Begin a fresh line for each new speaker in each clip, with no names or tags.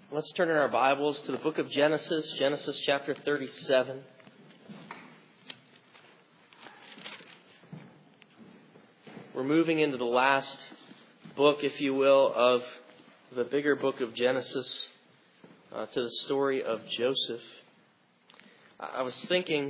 Let's turn in our Bibles to the book of Genesis, Genesis chapter 37. We're moving into the last book, if you will, of the bigger book of Genesis, to the story of Joseph. I was thinking,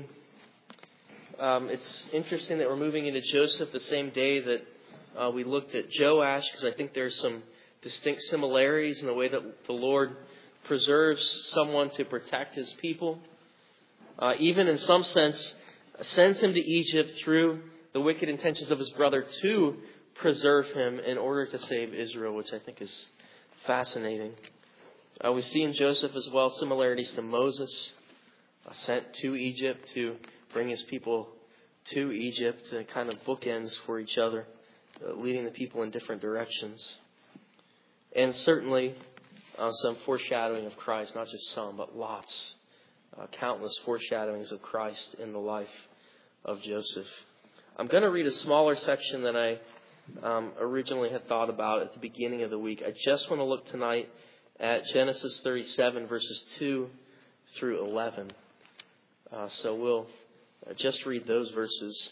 it's interesting that we're moving into Joseph the same day that we looked at Joash, because I think there's some distinct similarities in the way that the Lord preserves someone to protect his people. Even in some sense, sends him to Egypt through the wicked intentions of his brother to preserve him in order to save Israel, which I think is fascinating. We see in Joseph as well similarities to Moses, sent to Egypt to bring his people to Egypt, and kind of bookends for each other, leading the people in different directions. And certainly some foreshadowing of Christ, not just some, but lots, countless foreshadowings of Christ in the life of Joseph. I'm going to read a smaller section than I originally had thought about at the beginning of the week. I just want to look tonight at Genesis 37, verses 2 through 11. So we'll just read those verses.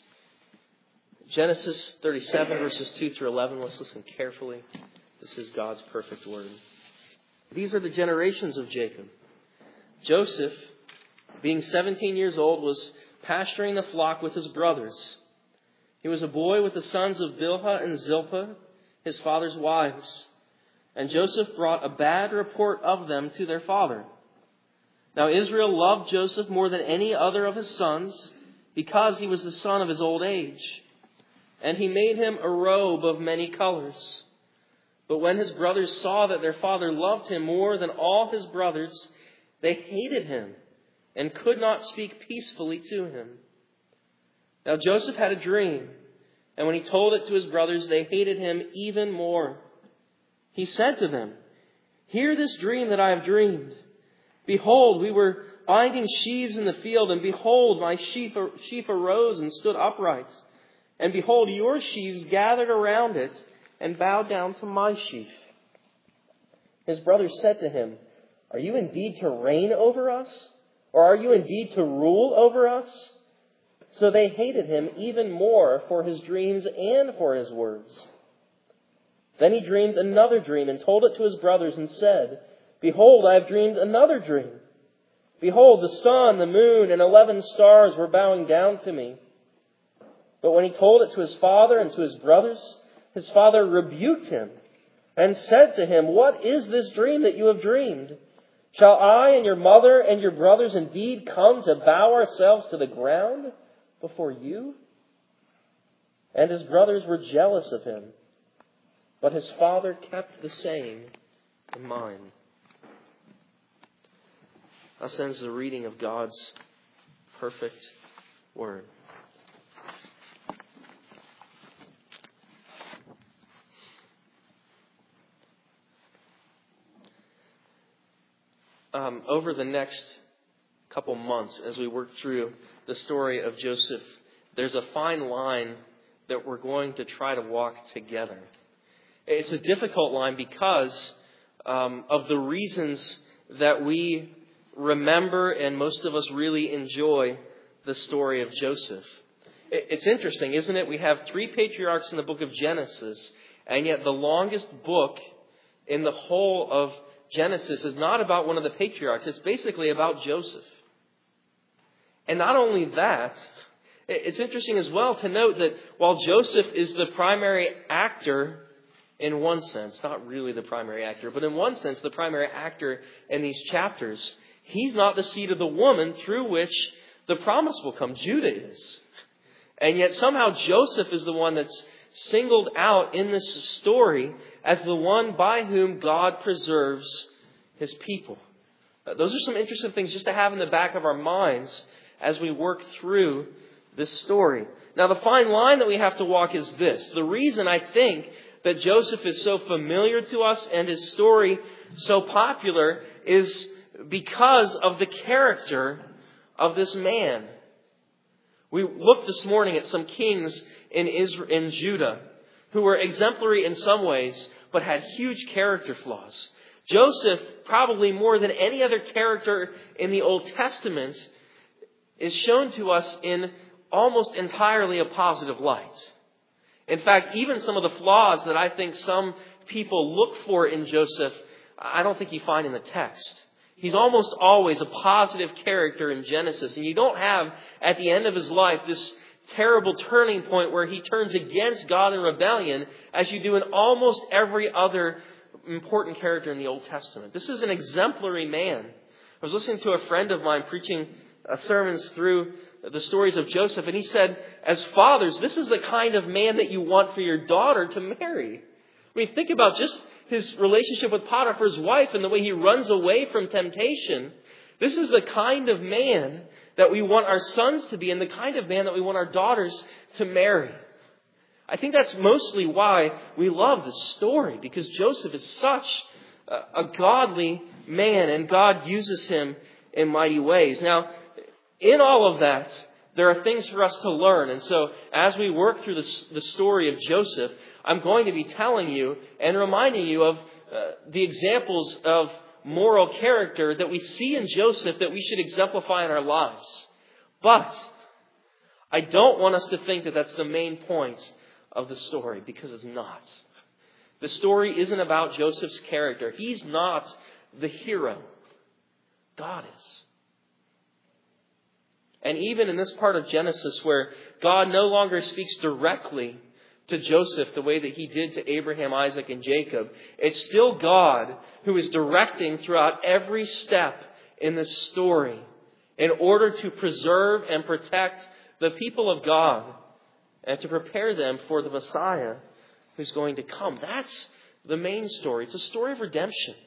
Genesis 37, verses 2 through 11. Let's listen carefully. This is God's perfect word. These are the generations of Jacob. Joseph, being 17 years old, was pasturing the flock with his brothers. He was a boy with the sons of Bilhah and Zilpah, his father's wives. And Joseph brought a bad report of them to their father. Now Israel loved Joseph more than any other of his sons, because he was the son of his old age. And he made him a robe of many colors. But when his brothers saw that their father loved him more than all his brothers, they hated him and could not speak peacefully to him. Now Joseph had a dream, and when he told it to his brothers, they hated him even more. He said to them, "Hear this dream that I have dreamed. Behold, we were binding sheaves in the field, and behold, my sheaf arose and stood upright. And behold, your sheaves gathered around it and bowed down to my sheaf." His brothers said to him, "Are you indeed to reign over us? Or are you indeed to rule over us?" So they hated him even more for his dreams and for his words. Then he dreamed another dream and told it to his brothers and said, "Behold, I have dreamed another dream. Behold, the sun, the moon, and 11 stars were bowing down to me." But when he told it to his father and to his brothers, his father rebuked him and said to him, "What is this dream that you have dreamed? Shall I and your mother and your brothers indeed come to bow ourselves to the ground before you?" And his brothers were jealous of him, but his father kept the same in mind. Thus ends the reading of God's perfect word. Over the next couple months, as we work through the story of Joseph, there's a fine line that we're going to try to walk together. It's a difficult line because of the reasons that we remember and most of us really enjoy the story of Joseph. It's interesting, isn't it? We have 3 patriarchs in the book of Genesis, and yet the longest book in the whole of Genesis is not about one of the patriarchs. It's basically about Joseph. And not only that, it's interesting as well to note that while Joseph is the primary actor in one sense, not really the primary actor, but in one sense the primary actor in these chapters, he's not the seed of the woman through which the promise will come. Judah is. And yet somehow Joseph is the one that's singled out in this story as the one by whom God preserves his people. Those are some interesting things just to have in the back of our minds as we work through this story. Now, the fine line that we have to walk is this. The reason I think that Joseph is so familiar to us and his story so popular is because of the character of this man. We looked this morning at some kings in Judah who were exemplary in some ways, but had huge character flaws. Joseph, probably more than any other character in the Old Testament, is shown to us in almost entirely a positive light. In fact, even some of the flaws that I think some people look for in Joseph, I don't think you find in the text. He's almost always a positive character in Genesis. And you don't have, at the end of his life, this terrible turning point where he turns against God in rebellion, as you do in almost every other important character in the Old Testament. This is an exemplary man. I was listening to a friend of mine preaching sermons through the stories of Joseph, and he said, as fathers, this is the kind of man that you want for your daughter to marry. I mean, think about just his relationship with Potiphar's wife and the way he runs away from temptation. This is the kind of man that we want our sons to be and the kind of man that we want our daughters to marry. I think that's mostly why we love this story, because Joseph is such a godly man and God uses him in mighty ways. Now, in all of that, there are things for us to learn. And so as we work through the story of Joseph, I'm going to be telling you and reminding you of the examples of moral character that we see in Joseph that we should exemplify in our lives. But I don't want us to think that that's the main point of the story, because it's not. The story isn't about Joseph's character. He's not the hero. God is. And even in this part of Genesis where God no longer speaks directly to Joseph the way that he did to Abraham, Isaac, and Jacob, it's still God who is directing throughout every step in this story in order to preserve and protect the people of God and to prepare them for the Messiah who's going to come. That's the main story. It's a story of redemption.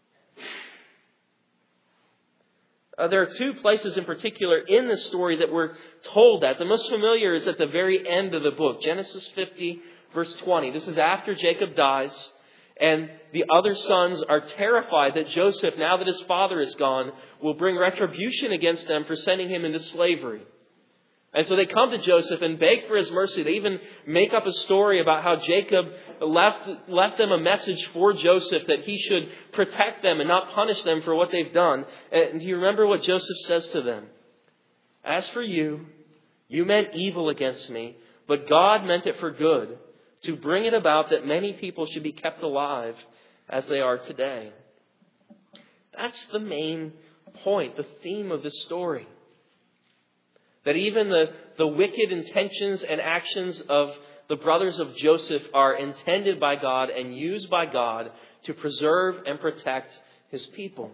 There are two places in particular in this story that we're told that. The most familiar is at the very end of the book, Genesis 50, verse 20. This is after Jacob dies, and the other sons are terrified that Joseph, now that his father is gone, will bring retribution against them for sending him into slavery. And so they come to Joseph and beg for his mercy. They even make up a story about how Jacob left them a message for Joseph that he should protect them and not punish them for what they've done. And do you remember what Joseph says to them? As for you, you meant evil against me, but God meant it for good, to bring it about that many people should be kept alive as they are today. That's the main point, the theme of this story. That even the wicked intentions and actions of the brothers of Joseph are intended by God and used by God to preserve and protect his people.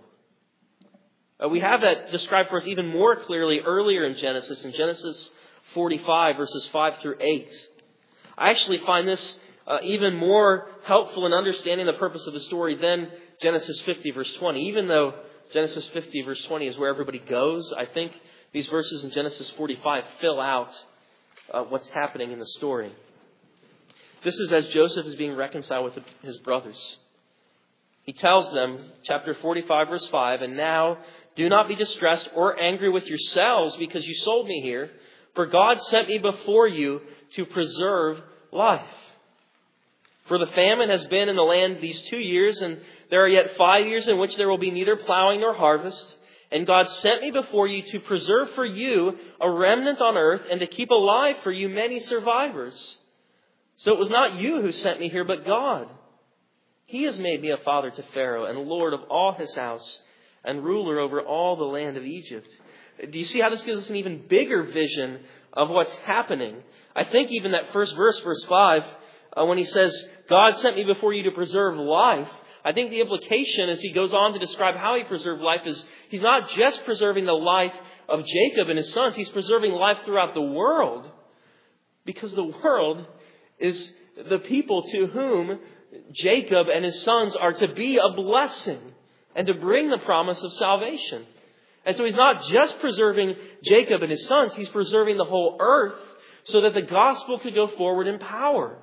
We have that described for us even more clearly earlier in Genesis 45, verses 5 through 8. I actually find this even more helpful in understanding the purpose of the story than Genesis 50, verse 20. Even though Genesis 50, verse 20 is where everybody goes, I think these verses in Genesis 45 fill out what's happening in the story. This is as Joseph is being reconciled with his brothers. He tells them, chapter 45, verse 5, and now do not be distressed or angry with yourselves because you sold me here, for God sent me before you to preserve life. For the famine has been in the land these 2 years, and there are yet 5 years in which there will be neither plowing nor harvest. And God sent me before you to preserve for you a remnant on earth and to keep alive for you many survivors. So it was not you who sent me here, but God. He has made me a father to Pharaoh and Lord of all his house and ruler over all the land of Egypt. Do you see how this gives us an even bigger vision of what's happening? I think even that first verse, verse 5, when he says, God sent me before you to preserve life, I think the implication as he goes on to describe how he preserved life is he's not just preserving the life of Jacob and his sons. He's preserving life throughout the world, because the world is the people to whom Jacob and his sons are to be a blessing and to bring the promise of salvation. And so he's not just preserving Jacob and his sons. He's preserving the whole earth so that the gospel could go forward in power.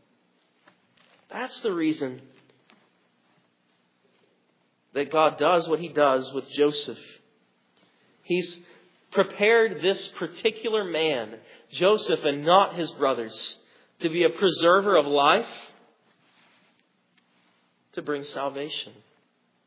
That's the reason that God does what he does with Joseph. He's prepared this particular man, Joseph, and not his brothers, to be a preserver of life, to bring salvation.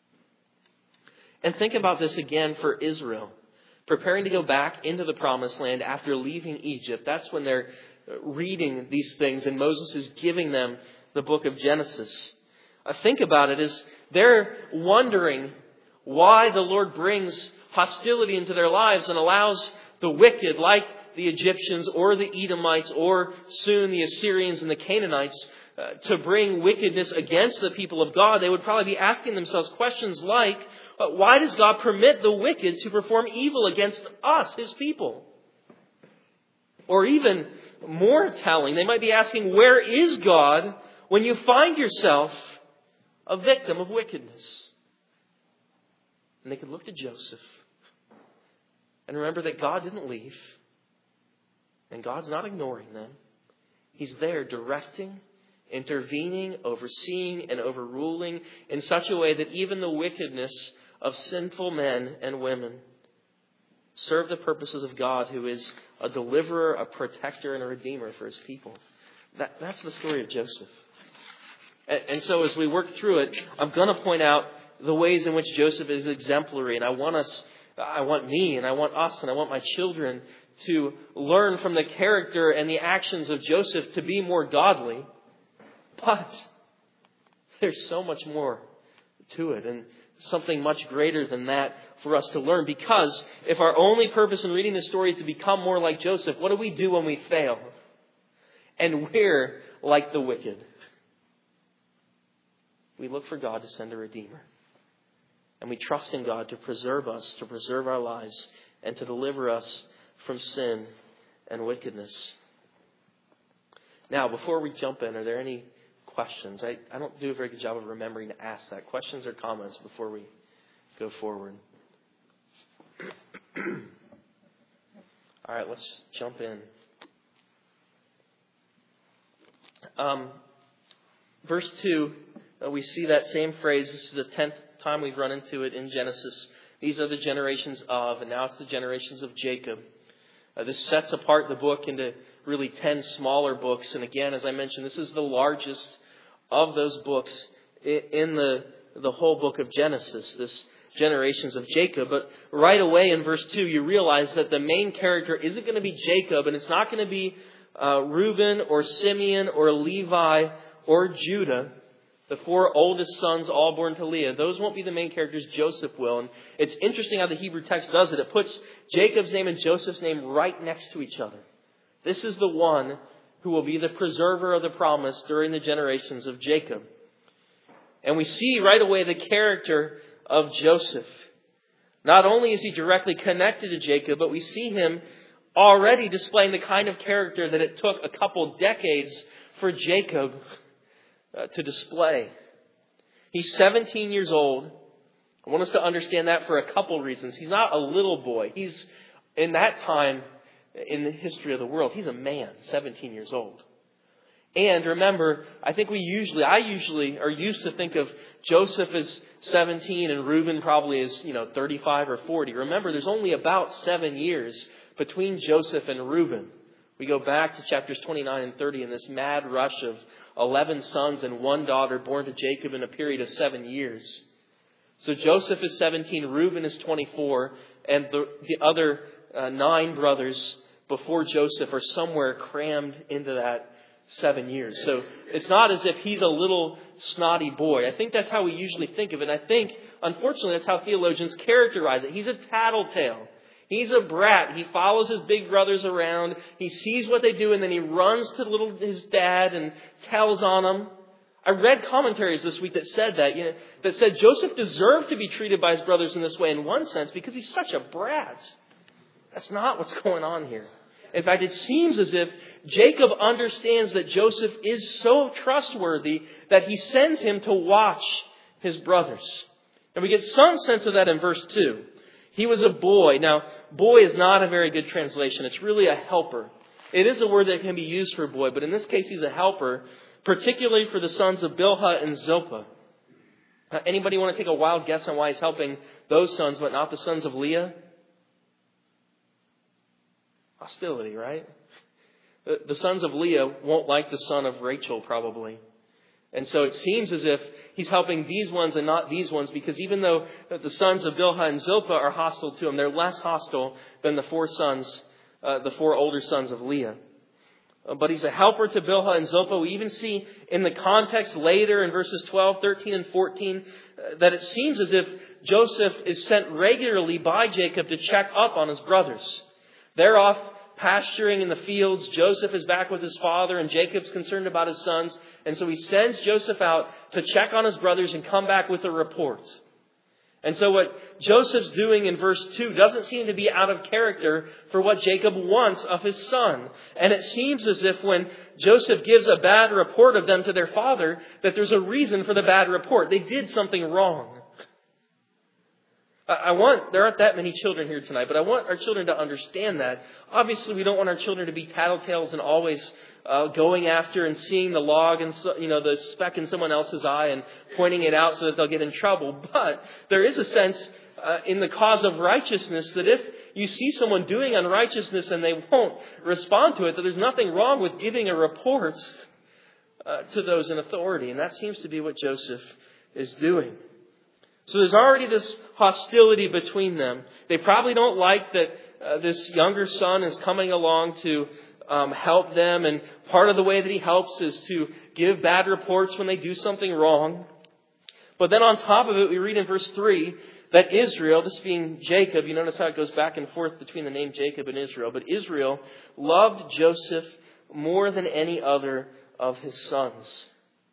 And think about this again for Israel. Preparing to go back into the promised land after leaving Egypt. That's when they're reading these things and Moses is giving them the book of Genesis. Think about it as they're wondering why the Lord brings hostility into their lives and allows the wicked, like the Egyptians or the Edomites or soon the Assyrians and the Canaanites, to bring wickedness against the people of God. They would probably be asking themselves questions like, why does God permit the wicked to perform evil against us, His people? Or even more telling, they might be asking, where is God when you find yourself a victim of wickedness? And they could look to Joseph and remember that God didn't leave. And God's not ignoring them. He's there directing, intervening, overseeing, and overruling in such a way that even the wickedness of sinful men and women serve the purposes of God, who is a deliverer, a protector, and a redeemer for His people. That's the story of Joseph. And so as we work through it, I'm going to point out the ways in which Joseph is exemplary. And I want me, and I want us, and I want my children to learn from the character and the actions of Joseph to be more godly. But there's so much more to it, and something much greater than that for us to learn. Because if our only purpose in reading the story is to become more like Joseph, what do we do when we fail? And we're like the wicked. We look for God to send a Redeemer. And we trust in God to preserve us, to preserve our lives, and to deliver us from sin and wickedness. Now, before we jump in, are there any questions? I don't do a very good job of remembering to ask that. Questions or comments before we go forward? All right, let's jump in. Verse 2, we see that same phrase. This is the 10th time we've run into it in Genesis. These are the generations of, and now it's the generations of Jacob. This sets apart the book into really 10 smaller books. And again, as I mentioned, this is the largest of those books in the whole book of Genesis, this generations of Jacob. But right away in verse 2, you realize that the main character isn't going to be Jacob, and it's not going to be Reuben or Simeon or Levi or Judah, the 4 oldest sons all born to Leah. Those won't be the main characters. Joseph will. And it's interesting how the Hebrew text does it. It puts Jacob's name and Joseph's name right next to each other. This is the one who will be the preserver of the promise during the generations of Jacob. And we see right away the character of Joseph. Not only is he directly connected to Jacob, but we see him already displaying the kind of character that it took a couple decades for Jacob to display. He's 17 years old. I want us to understand that for a couple reasons. He's not a little boy. He's, in that time in the history of the world, he's a man, 17 years old. And remember, I usually are used to think of Joseph as 17 and Reuben probably as, 35 or 40. Remember, there's only about 7 years between Joseph and Reuben. We go back to chapters 29 and 30 in this mad rush of 11 sons and 1 daughter born to Jacob in a period of 7 years. So Joseph is 17, Reuben is 24, and the other 9 brothers before Joseph are somewhere crammed into that 7 years. So it's not as if he's a little snotty boy. I think that's how we usually think of it. And I think, unfortunately, that's how theologians characterize it. He's a tattletale. He's a brat. He follows his big brothers around. He sees what they do, and then he runs to his dad and tells on him. I read commentaries this week that said that said Joseph deserved to be treated by his brothers in this way in one sense because he's such a brat. That's not what's going on here. In fact, it seems as if Jacob understands that Joseph is so trustworthy that he sends him to watch his brothers. And we get some sense of that in verse 2. He was a boy. Now, boy is not a very good translation. It's really a helper. It is a word that can be used for boy, but in this case, he's a helper, particularly for the sons of Bilhah and Zilpah. Anybody want to take a wild guess on why he's helping those sons, but not the sons of Leah? Hostility, right? The sons of Leah won't like the son of Rachel, probably. And so it seems as if he's helping these ones and not these ones, because even though the sons of Bilhah and Zilpah are hostile to him, they're less hostile than the four older sons of Leah. But he's a helper to Bilhah and Zilpah. We even see in the context later in verses 12, 13, and 14 that it seems as if Joseph is sent regularly by Jacob to check up on his brothers. They're off pasturing in the fields. Joseph is back with his father, and Jacob's concerned about his sons. And so he sends Joseph out to check on his brothers and come back with a report. And so what Joseph's doing in verse 2 doesn't seem to be out of character for what Jacob wants of his son. And it seems as if when Joseph gives a bad report of them to their father, that there's a reason for the bad report. They did something wrong. There aren't that many children here tonight, but I want our children to understand that. Obviously, we don't want our children to be tattletales and always going after and seeing the log and the speck in someone else's eye and pointing it out so that they'll get in trouble. But there is a sense in the cause of righteousness that if you see someone doing unrighteousness and they won't respond to it, that there's nothing wrong with giving a report to those in authority. And that seems to be what Joseph is doing. So there's already this hostility between them. They probably don't like that this younger son is coming along to help them. And part of the way that he helps is to give bad reports when they do something wrong. But then on top of it, we read in verse 3 that Israel, this being Jacob, you notice how it goes back and forth between the name Jacob and Israel. But Israel loved Joseph more than any other of his sons.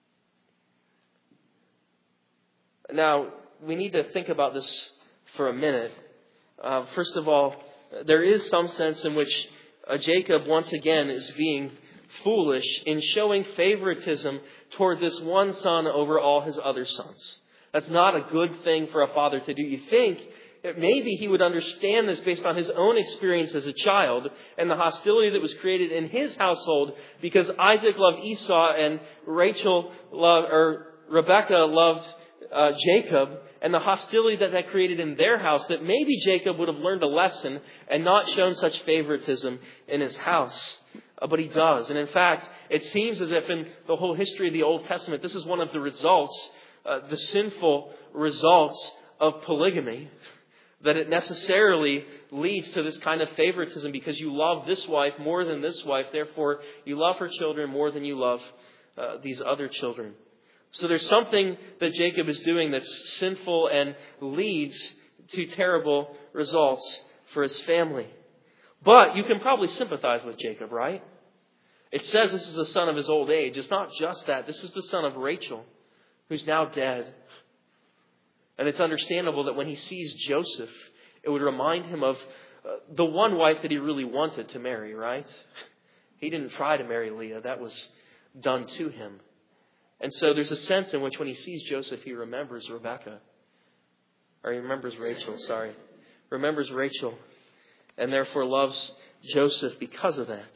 Now, we need to think about this for a minute. First of all, there is some sense in which Jacob once again is being foolish in showing favoritism toward this one son over all his other sons. That's not a good thing for a father to do. You think that maybe he would understand this based on his own experience as a child and the hostility that was created in his household because Isaac loved Esau and Rebekah loved Jacob, and the hostility that created in their house, that maybe Jacob would have learned a lesson and not shown such favoritism in his house. But he does. And in fact, it seems as if in the whole history of the Old Testament, this is one of the results, the sinful results of polygamy, that it necessarily leads to this kind of favoritism because you love this wife more than this wife. Therefore, you love her children more than you love these other children. So there's something that Jacob is doing that's sinful and leads to terrible results for his family. But you can probably sympathize with Jacob, right? It says this is the son of his old age. It's not just that. This is the son of Rachel, who's now dead. And it's understandable that when he sees Joseph, it would remind him of the one wife that he really wanted to marry, right? He didn't try to marry Leah. That was done to him. And so there's a sense in which when he sees Joseph, he remembers remembers Rachel, and therefore loves Joseph because of that.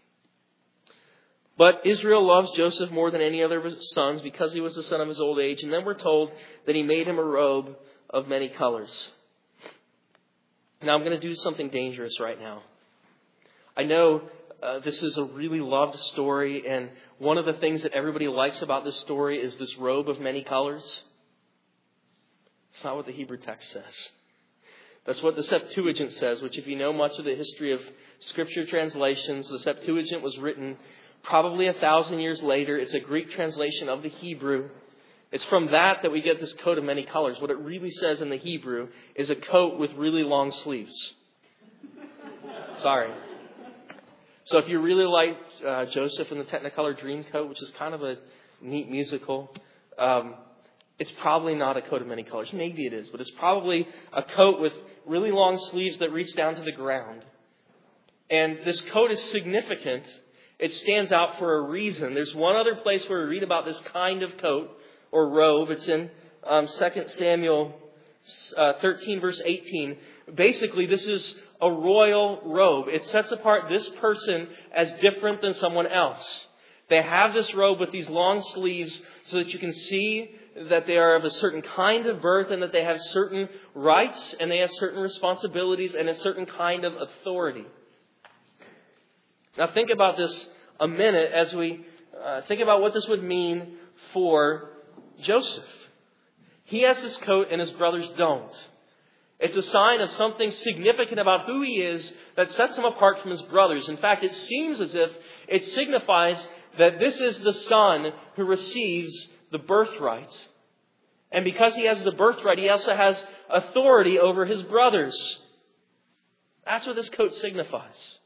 But Israel loves Joseph more than any other of his sons because he was the son of his old age. And then we're told that he made him a robe of many colors. Now I'm going to do something dangerous right now. I know this is a really loved story, and one of the things that everybody likes about this story is this robe of many colors. It's not what the Hebrew text says. That's what the Septuagint says, which if you know much of the history of Scripture translations, the Septuagint was written probably 1,000 years later. It's a Greek translation of the Hebrew. It's from that we get this coat of many colors. What it really says in the Hebrew is a coat with really long sleeves. Sorry. So if you really like Joseph and the Technicolor Dreamcoat, which is kind of a neat musical, it's probably not a coat of many colors. Maybe it is, but it's probably a coat with really long sleeves that reach down to the ground. And this coat is significant. It stands out for a reason. There's one other place where we read about this kind of coat or robe. It's in 2 Samuel 13, verse 18. Basically, this is a royal robe. It sets apart this person as different than someone else. They have this robe with these long sleeves so that you can see that they are of a certain kind of birth and that they have certain rights and they have certain responsibilities and a certain kind of authority. Now think about this a minute as we think about what this would mean for Joseph. He has this coat and his brothers don't. It's a sign of something significant about who he is that sets him apart from his brothers. In fact, it seems as if it signifies that this is the son who receives the birthright. And because he has the birthright, he also has authority over his brothers. That's what this coat signifies.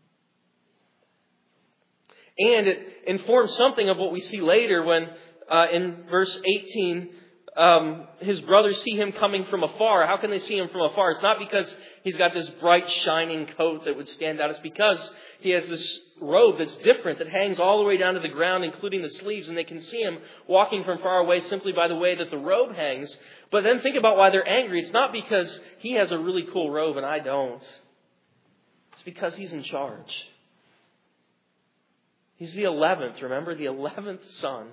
And it informs something of what we see later when in verse 18, his brothers see him coming from afar. How can they see him from afar? It's not because he's got this bright, shining coat that would stand out. It's because he has this robe that's different, that hangs all the way down to the ground, including the sleeves. And they can see him walking from far away simply by the way that the robe hangs. But then think about why they're angry. It's not because he has a really cool robe and I don't. It's because he's in charge. He's the 11th, remember? The 11th son.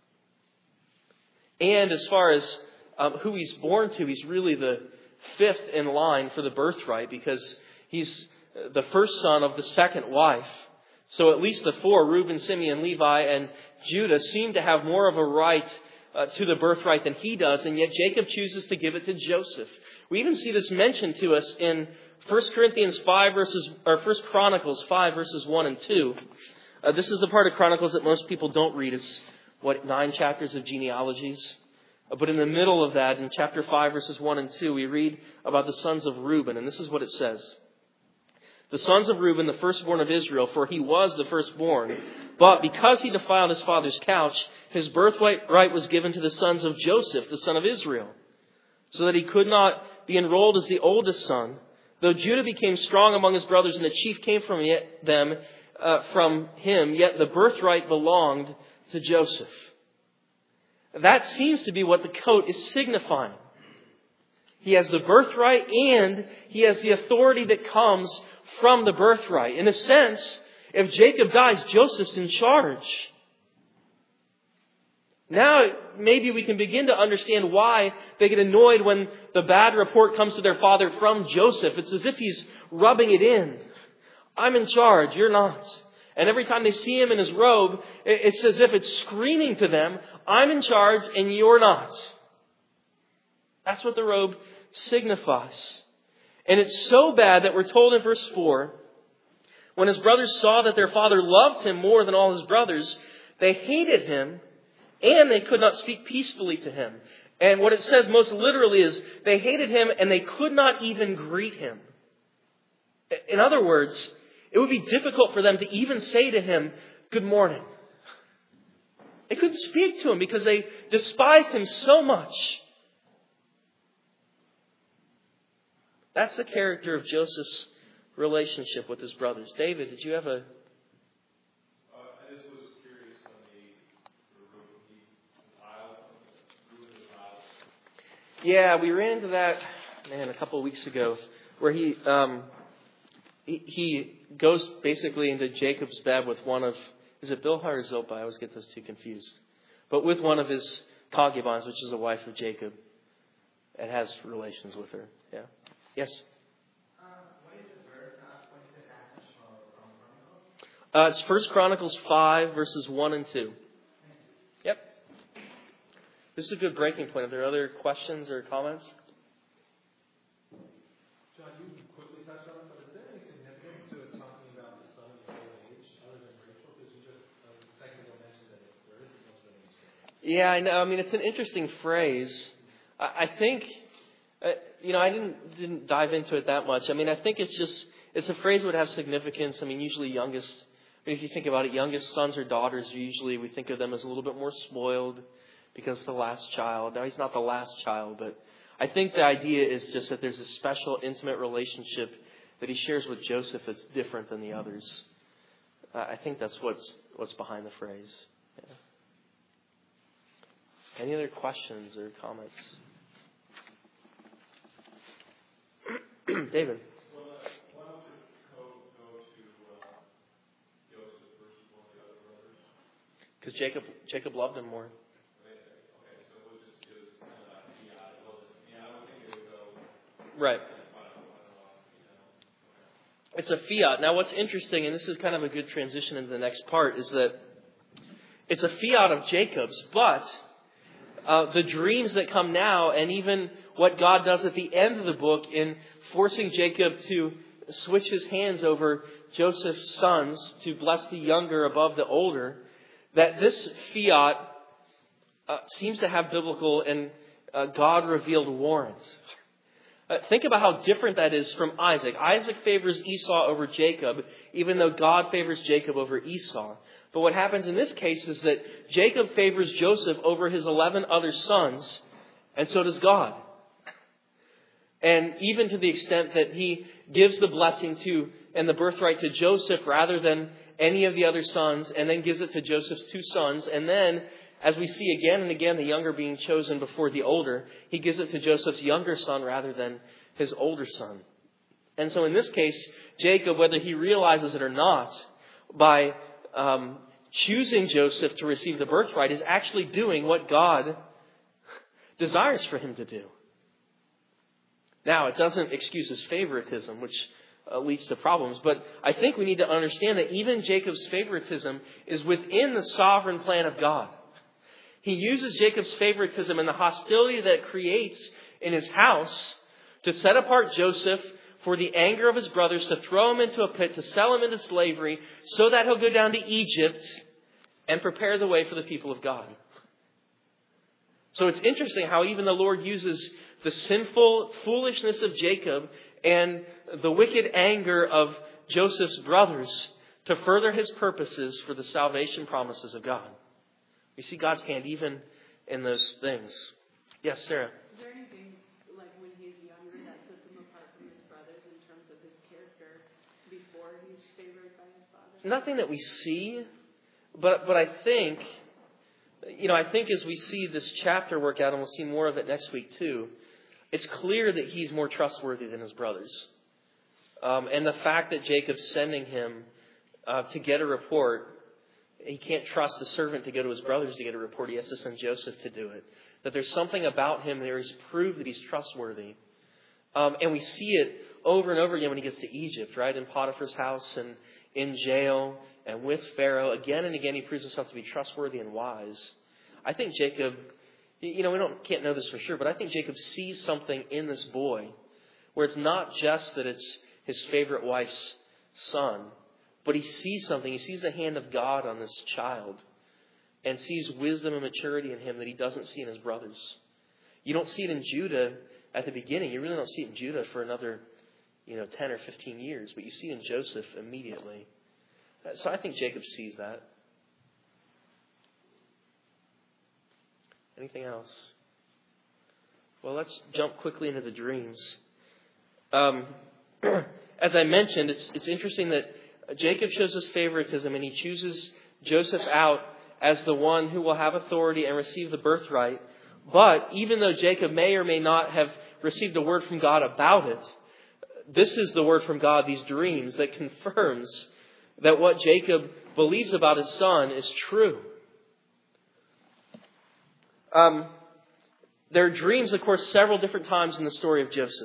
And as far as who he's born to, he's really the 5th in line for the birthright because he's the first son of the second wife. So at least the 4, Reuben, Simeon, Levi, and Judah, seem to have more of a right to the birthright than he does. And yet Jacob chooses to give it to Joseph. We even see this mentioned to us in 1 Chronicles 5 verses 1 and 2. This is the part of Chronicles that most people don't read. It's 9 chapters of genealogies. But in the middle of that, in chapter 5 verses 1 and 2, we read about the sons of Reuben. And this is what it says. The sons of Reuben, the firstborn of Israel, for he was the firstborn. But because he defiled his father's couch, his birthright was given to the sons of Joseph, the son of Israel, so that he could not be enrolled as the oldest son. Though Judah became strong among his brothers and the chief came from him, yet the birthright belonged to Joseph. That seems to be what the coat is signifying. He has the birthright and he has the authority that comes from the birthright. In a sense, if Jacob dies, Joseph's in charge. Now, maybe we can begin to understand why they get annoyed when the bad report comes to their father from Joseph. It's as if he's rubbing it in. I'm in charge, you're not. And every time they see him in his robe, it's as if it's screaming to them, I'm in charge and you're not. That's what the robe signifies. And it's so bad that we're told in verse 4, when his brothers saw that their father loved him more than all his brothers, they hated him and they could not speak peacefully to him. And what it says most literally is they hated him and they could not even greet him. In other words, it would be difficult for them to even say to him, good morning. They couldn't speak to him because they despised him so much. That's the character of Joseph's relationship with his brothers. David, did you have a...
I just was curious when the
Yeah, we ran into that, a couple of weeks ago, where he goes basically into Jacob's bed with one of... Is it Bilhah or Zilpah? I always get those two confused. But with one of his concubines, which is a wife of Jacob, and has relations with her. Yeah. Yes?
What is the verse from
It's 1 Chronicles 5, verses 1 and 2. Yep. This is a good breaking point. Are there other questions or comments?
John, you quickly touched on it, but is there any significance to it talking about the son of his old age other than Rachel? Because you just a second ago mentioned that there isn't much of an age.
Yeah, I know. I mean, it's an interesting phrase. I think... I didn't dive into it that much. I mean, I think it's a phrase that would have significance. I mean, usually if you think about it, youngest sons or daughters, usually we think of them as a little bit more spoiled because it's the last child. Now, he's not the last child, but I think the idea is just that there's a special, intimate relationship that he shares with Joseph that's different than the others. I think that's what's behind the phrase. Yeah. Any other questions or comments? David.
Why don't the code go to Joseph versus one of the other brothers?
Because Jacob loved him more.
Okay, so we'll just do kind of that fiat. I don't think it would go.
Right. It's a fiat. Now what's interesting, and this is kind of a good transition into the next part, is that it's a fiat of Jacob's, but the dreams that come now, and even what God does at the end of the book in forcing Jacob to switch his hands over Joseph's sons to bless the younger above the older, that this fiat seems to have biblical and God-revealed warrants. Think about how different that is from Isaac. Isaac favors Esau over Jacob, even though God favors Jacob over Esau. But what happens in this case is that Jacob favors Joseph over his 11 other sons, and so does God. And even to the extent that he gives the blessing to and the birthright to Joseph rather than any of the other sons, and then gives it to Joseph's 2 sons. And then, as we see again and again, the younger being chosen before the older, he gives it to Joseph's younger son rather than his older son. And so in this case, Jacob, whether he realizes it or not, by choosing Joseph to receive the birthright, is actually doing what God desires for him to do. Now, it doesn't excuse his favoritism, which leads to problems. But I think we need to understand that even Jacob's favoritism is within the sovereign plan of God. He uses Jacob's favoritism and the hostility that it creates in his house to set apart Joseph for the anger of his brothers, to throw him into a pit, to sell him into slavery, so that he'll go down to Egypt and prepare the way for the people of God. So it's interesting how even the Lord uses the sinful foolishness of Jacob and the wicked anger of Joseph's brothers to further his purposes for the salvation promises of God. We see God's hand even in those things. Yes, Sarah?
Is there anything, like when he's younger, that sets him apart from his brothers in terms of his character before he's favored by his father?
Nothing that we see, but I think, I think as we see this chapter work out, and we'll see more of it next week too, it's clear that he's more trustworthy than his brothers. And the fact that Jacob's sending him to get a report, he can't trust a servant to go to his brothers to get a report. He has to send Joseph to do it. That there's something about him there is proved that he's trustworthy. And we see it over and over again when he gets to Egypt, right? In Potiphar's house and in jail and with Pharaoh. Again and again he proves himself to be trustworthy and wise. I think Jacob, we can't know this for sure, but I think Jacob sees something in this boy where it's not just that it's his favorite wife's son, but he sees something. He sees the hand of God on this child and sees wisdom and maturity in him that he doesn't see in his brothers. You don't see it in Judah at the beginning. You really don't see it in Judah for another, 10 or 15 years, but you see it in Joseph immediately. So I think Jacob sees that. Anything else? Well, let's jump quickly into the dreams. As I mentioned, it's interesting that Jacob shows his favoritism and he chooses Joseph out as the one who will have authority and receive the birthright. But even though Jacob may or may not have received a word from God about it, this is the word from God, these dreams, that confirms that what Jacob believes about his son is true. There are dreams, of course, several different times in the story of Joseph.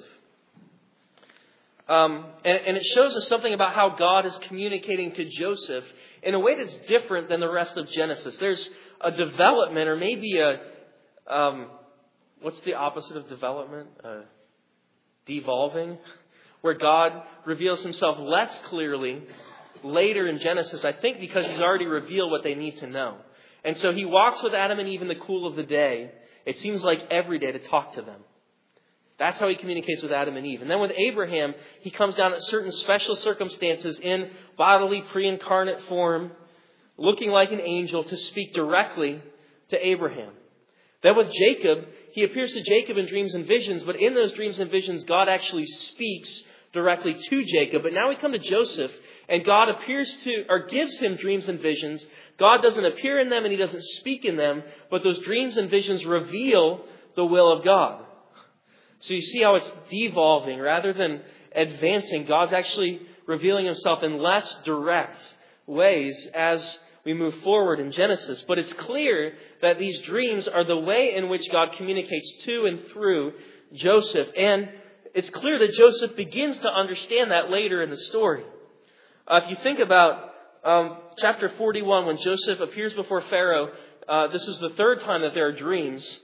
And it shows us something about how God is communicating to Joseph in a way that's different than the rest of Genesis. There's a development, or maybe what's the opposite of development? Devolving, where God reveals himself less clearly later in Genesis, I think because he's already revealed what they need to know. And so he walks with Adam and Eve in the cool of the day. It seems like every day to talk to them. That's how he communicates with Adam and Eve. And then with Abraham, he comes down at certain special circumstances in bodily pre-incarnate form, looking like an angel to speak directly to Abraham. Then with Jacob, he appears to Jacob in dreams and visions, but in those dreams and visions, God actually speaks directly to Jacob. But now we come to Joseph, and God appears to, or gives him dreams and visions. God doesn't appear in them and he doesn't speak in them, but those dreams and visions reveal the will of God. So you see how it's devolving rather than advancing. God's actually revealing himself in less direct ways as we move forward in Genesis. But it's clear that these dreams are the way in which God communicates to and through Joseph. And it's clear that Joseph begins to understand that later in the story. If you think about chapter 41, when Joseph appears before Pharaoh, this is the third time that there are dreams.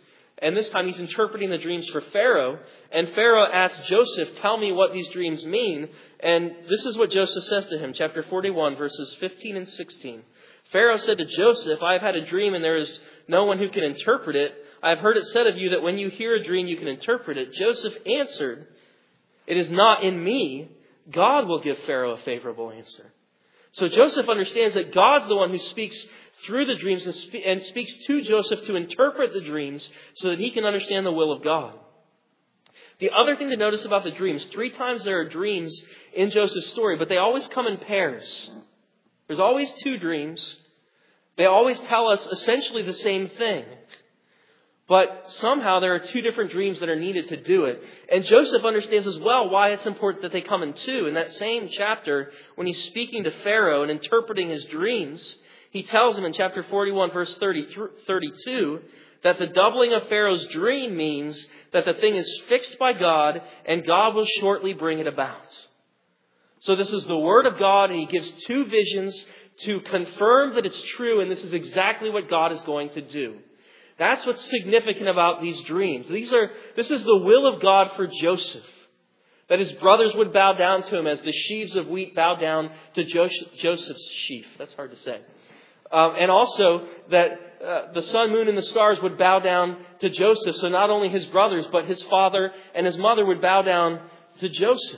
And this time he's interpreting the dreams for Pharaoh. And Pharaoh asks Joseph, tell me what these dreams mean. And this is what Joseph says to him, chapter 41, verses 15 and 16. Pharaoh said to Joseph, I have had a dream and there is no one who can interpret it. I have heard it said of you that when you hear a dream, you can interpret it. Joseph answered, it is not in me. God will give Pharaoh a favorable answer. So Joseph understands that God's the one who speaks through the dreams and speaks to Joseph to interpret the dreams so that he can understand the will of God. The other thing to notice about the dreams, 3 times there are dreams in Joseph's story, but they always come in pairs. There's always 2 dreams. They always tell us essentially the same thing. But somehow there are 2 different dreams that are needed to do it. And Joseph understands as well why it's important that they come in 2. In that same chapter, when he's speaking to Pharaoh and interpreting his dreams, he tells him in chapter 41, verse 32, that the doubling of Pharaoh's dream means that the thing is fixed by God and God will shortly bring it about. So this is the word of God, and he gives 2 visions to confirm that it's true, and this is exactly what God is going to do. That's what's significant about these dreams. This is the will of God for Joseph. That his brothers would bow down to him as the sheaves of wheat bow down to Joseph's sheaf. That's hard to say. And also that the sun, moon, and the stars would bow down to Joseph. So not only his brothers, but his father and his mother would bow down to Joseph.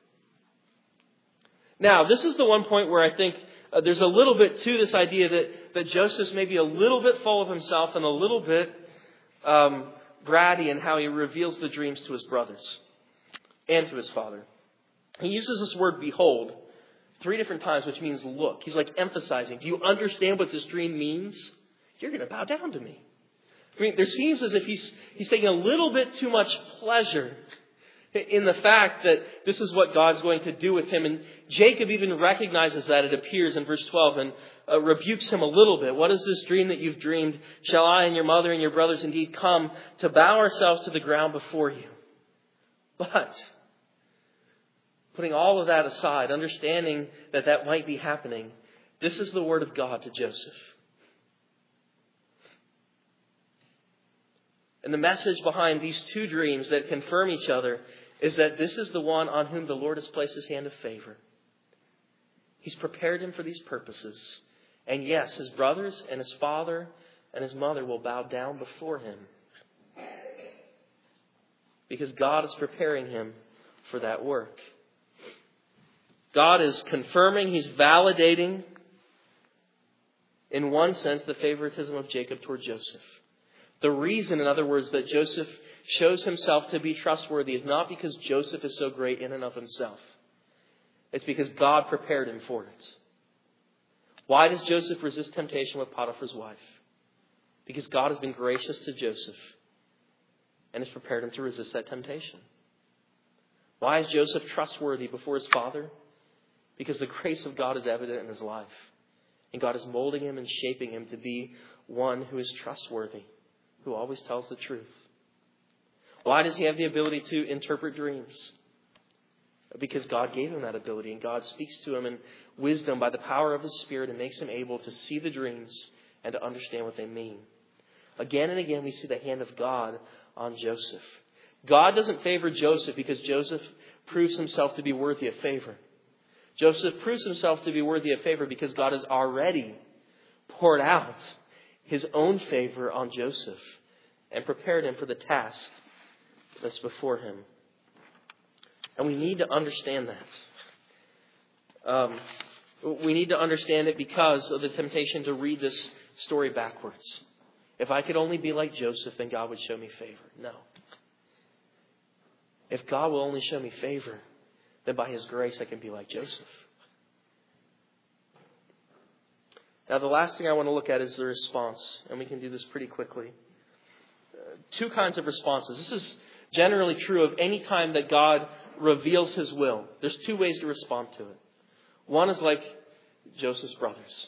Now, this is the one point where I think there's a little bit to this idea that Joseph's maybe a little bit full of himself and a little bit bratty in how he reveals the dreams to his brothers and to his father. He uses this word behold 3 different times, which means look. He's like emphasizing, do you understand what this dream means? You're going to bow down to me. I mean, there seems as if he's taking a little bit too much pleasure in the fact that this is what God's going to do with him. And Jacob even recognizes that, it appears in verse 12, and rebukes him a little bit. What is this dream that you've dreamed? Shall I and your mother and your brothers indeed come to bow ourselves to the ground before you? But putting all of that aside, understanding that that might be happening, this is the word of God to Joseph. And the message behind these 2 dreams that confirm each other is that this is the one on whom the Lord has placed his hand of favor. He's prepared him for these purposes. And yes, his brothers and his father and his mother will bow down before him. Because God is preparing him for that work. God is confirming, he's validating, in one sense, the favoritism of Jacob toward Joseph. The reason, in other words, that Joseph shows himself to be trustworthy is not because Joseph is so great in and of himself. It's because God prepared him for it. Why does Joseph resist temptation with Potiphar's wife? Because God has been gracious to Joseph and has prepared him to resist that temptation. Why is Joseph trustworthy before his father? Because the grace of God is evident in his life. And God is molding him and shaping him to be one who is trustworthy, who always tells the truth. Why does he have the ability to interpret dreams? Because God gave him that ability, and God speaks to him in wisdom by the power of his Spirit and makes him able to see the dreams and to understand what they mean. Again and again we see the hand of God on Joseph. God doesn't favor Joseph because Joseph proves himself to be worthy of favor. Joseph proves himself to be worthy of favor because God has already poured out his own favor on Joseph and prepared him for the task that's before him. And we need to understand that. We need to understand it because of the temptation to read this story backwards. If I could only be like Joseph, then God would show me favor. No. If God will only show me favor, then by his grace I can be like Joseph. Now the last thing I want to look at is the response. And we can do this pretty quickly. 2 kinds of responses. This is generally true of any time that God reveals his will. There's 2 ways to respond to it. One is like Joseph's brothers.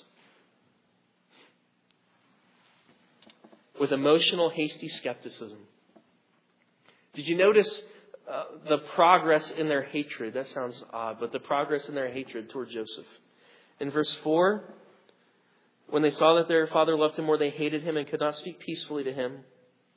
With emotional, hasty skepticism. Did you notice the progress in their hatred? That sounds odd, but the progress in their hatred toward Joseph. In verse 4, when they saw that their father loved him more, they hated him and could not speak peacefully to him.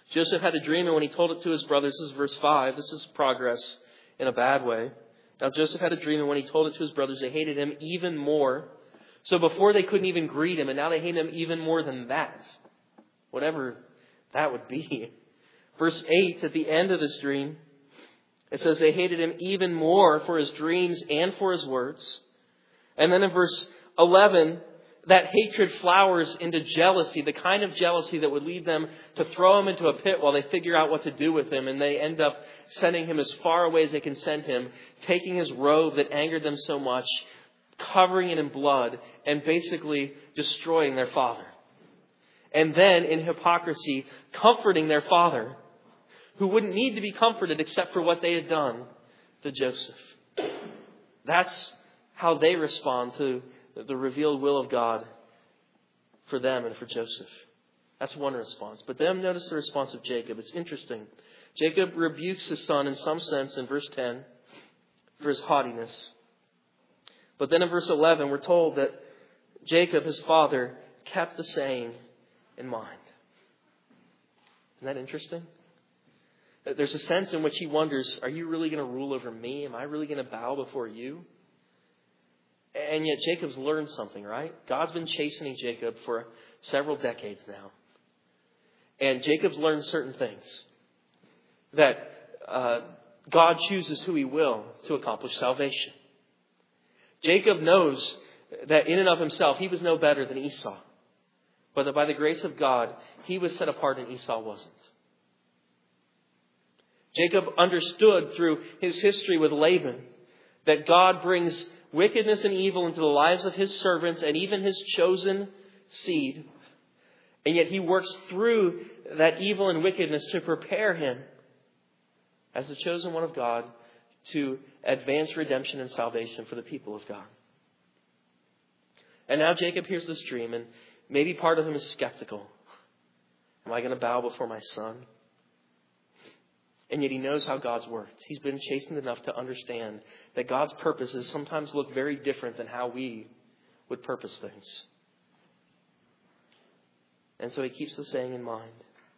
Joseph had a dream, and when he told it to his brothers, this is verse 5. This is progress in a bad way. Now Joseph had a dream, and when he told it to his brothers, they hated him even more. So before they couldn't even greet him, and now they hate him even more than that. Whatever that would be. Verse 8, at the end of this dream, it says they hated him even more for his dreams and for his words. And then in verse 11, that hatred flowers into jealousy, the kind of jealousy that would lead them to throw him into a pit while they figure out what to do with him. And they end up sending him as far away as they can send him, taking his robe that angered them so much, covering it in blood, and basically destroying their father. And then, in hypocrisy, comforting their father, who wouldn't need to be comforted except for what they had done to Joseph. That's how they respond to the revealed will of God for them and for Joseph. That's one response. But then notice the response of Jacob. It's interesting. Jacob rebukes his son in some sense in verse 10 for his haughtiness. But then in verse 11, we're told that Jacob, his father, kept the saying in mind. Isn't that interesting? There's a sense in which he wonders, are you really going to rule over me? Am I really going to bow before you? And yet Jacob's learned something, right? God's been chastening Jacob for several decades now. And Jacob's learned certain things. That God chooses who he will to accomplish salvation. Jacob knows that in and of himself he was no better than Esau. But that by the grace of God, he was set apart and Esau wasn't. Jacob understood through his history with Laban that God brings wickedness and evil into the lives of his servants and even his chosen seed. And yet he works through that evil and wickedness to prepare him as the chosen one of God to advance redemption and salvation for the people of God. And now Jacob hears this dream, and maybe part of him is skeptical. Am I going to bow before my son? And yet he knows how God's worked. He's been chastened enough to understand that God's purposes sometimes look very different than how we would purpose things. And so he keeps the saying in mind.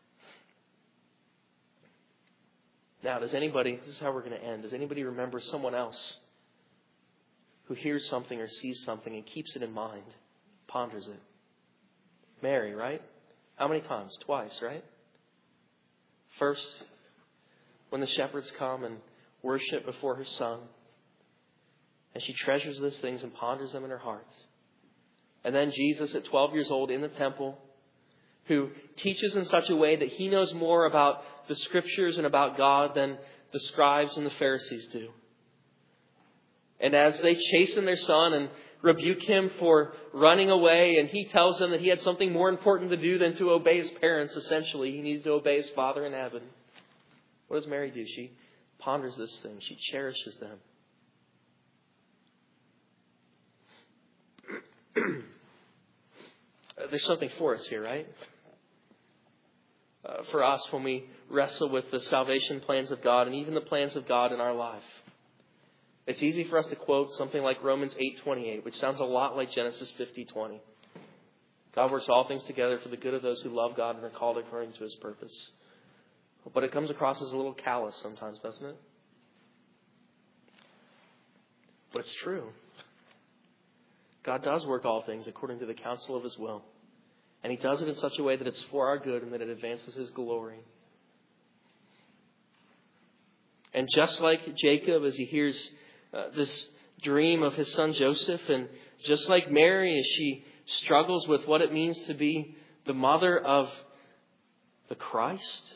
Now, does anybody, this is how we're going to end, does anybody remember someone else who hears something or sees something and keeps it in mind, ponders it? Mary, right? How many times? Twice, right? First, when the shepherds come and worship before her son, and she treasures those things and ponders them in her heart. And then Jesus at 12 years old in the temple, who teaches in such a way that he knows more about the scriptures and about God than the scribes and the Pharisees do. And as they chasten their son and rebuke him for running away, and he tells them that he had something more important to do than to obey his parents, essentially. He needs to obey his Father in heaven. What does Mary do? She ponders this thing. She cherishes them. There's something for us here, right? For us when we wrestle with the salvation plans of God and even the plans of God in our life. It's easy for us to quote something like Romans 8:28, which sounds a lot like Genesis 50:20. God works all things together for the good of those who love God and are called according to his purpose. But it comes across as a little callous sometimes, doesn't it? But it's true. God does work all things according to the counsel of his will. And he does it in such a way that it's for our good and that it advances his glory. And just like Jacob, as he hears this dream of his son Joseph, and just like Mary, as she struggles with what it means to be the mother of the Christ,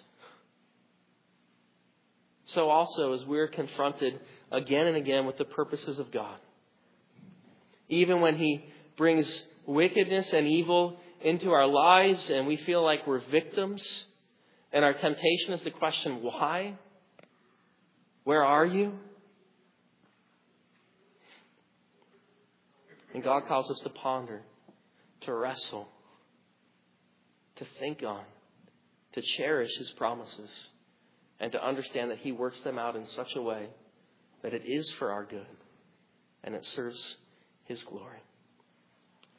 so also as we're confronted again and again with the purposes of God. Even when he brings wickedness and evil into our lives and we feel like we're victims, and our temptation is to question why? Where are you? And God calls us to ponder, to wrestle, to think on, to cherish his promises, and to understand that he works them out in such a way that it is for our good and it serves his glory.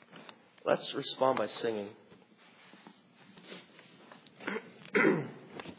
Let's respond by singing.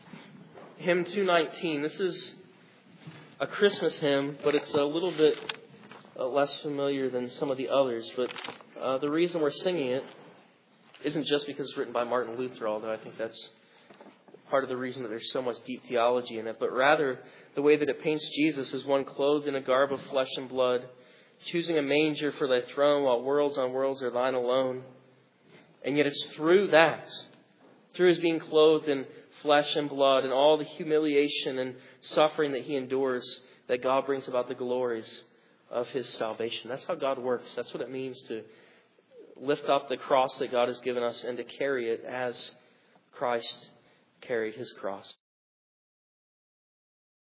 hymn 219. This is a Christmas hymn, but it's a little bit less familiar than some of the others. But the reason we're singing it isn't just because it's written by Martin Luther, although I think that's part of the reason that there's so much deep theology in it, but rather the way that it paints Jesus as one clothed in a garb of flesh and blood, choosing a manger for thy throne, while worlds on worlds are thine alone. And yet it's through that, through his being clothed in flesh and blood and all the humiliation and suffering that he endures, that God brings about the glories of his salvation. That's how God works. That's what it means to lift up the cross that God has given us and to carry it as Christ carried his cross.